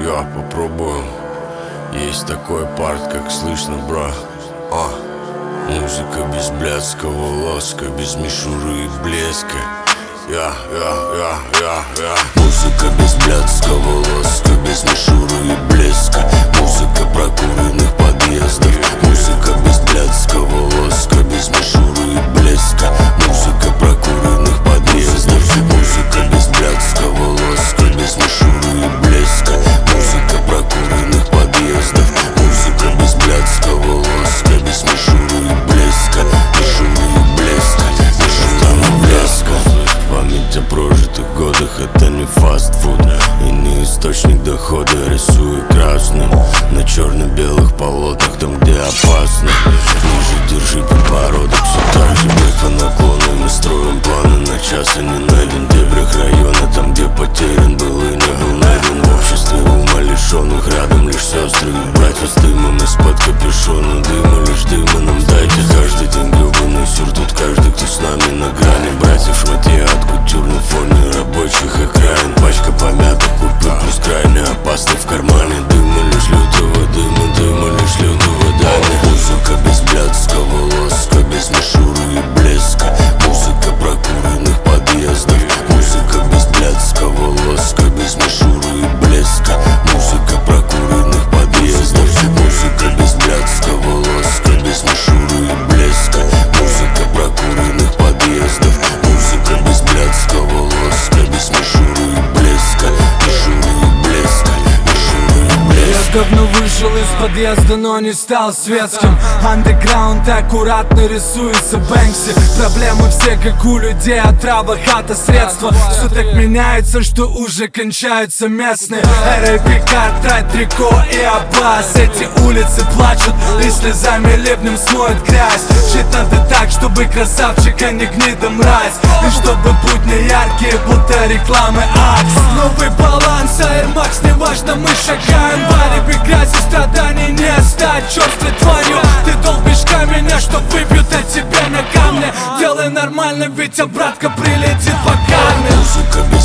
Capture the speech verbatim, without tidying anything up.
Я попробую. Есть такой парт, как слышно, бра. А, музыка без блядского лоска, без мишуры и блеска. Я, я, я, я, я. Музыка без блядского лоска, без мишуры и блеска. Музыка прокуренных подъездов. Музыка без блядского лоска, без мишуры и блеска. Музыка прокуренных подъездов. Музыка без блядского лоска, без мишуры и блеска. Музыка прокуренных подъездов. Музыка без блядского лоска, без мишуры и блеска. Мишуры и блеска, мишуры и блеска. Память о прожитых годах — это не фастфуд и не источник дохода. Рисую красным на черно-белых полотнах, там, где опасно. Ниже держи подбородок, все так же бег по наклону. Мы строим планы на час, и не найден в дебрях района, там, где потерян был и не был найден. В обществе ума лишенных рядом лишь сестры и братья с дымом из-под капюшона. Дыма, лишь дыма нам дайте. Каждый день гребаный сюртут, каждый, кто с нами на грани. Братьев шматья от кутюр на фоне рабочих окраин. Пачка помята, купюр плюс крайне опасный в кармане. Дыма, лишь лютого дыма, дыма, лишь лютого дыма. Музыка без блядского лоска, без мишуры и блеска. Музыка прокуренных подъездов. Музыка без блядского лоска, без мишуры и блеска. Музыка прокуренных подъездов. Музыка без блядского лоска, без мишуры и блеска. Музыка прокуренных подъездов. Музыка без блядского лоска, без мишуры и блеска. Мишуры и блеска, мишуры и блеска. Я давно вышел из подъезда, но не стал светским. Андеграунд аккуратно рисуется Бэнкси. Проблемы все как у людей, отрава, хата, средства. Все так меняется, что уже кончаются местные. эр эй пи, картрайт, трико и Аббас. Эти улицы плачут, и слезами ливнем смоет грязь. Жить надо так, чтобы красавчик, а не гнида мразь. И чтобы путь не яркий, будто рекламы Акс. Новый баланс, Air Max, неважно, мы шагаем. Варебе грязи, страданий не стать черствой тварью. Ты долбишь камень, а что выпьют от тебя на камне. Делай нормально, ведь обратка прилетит по карме. Музыка без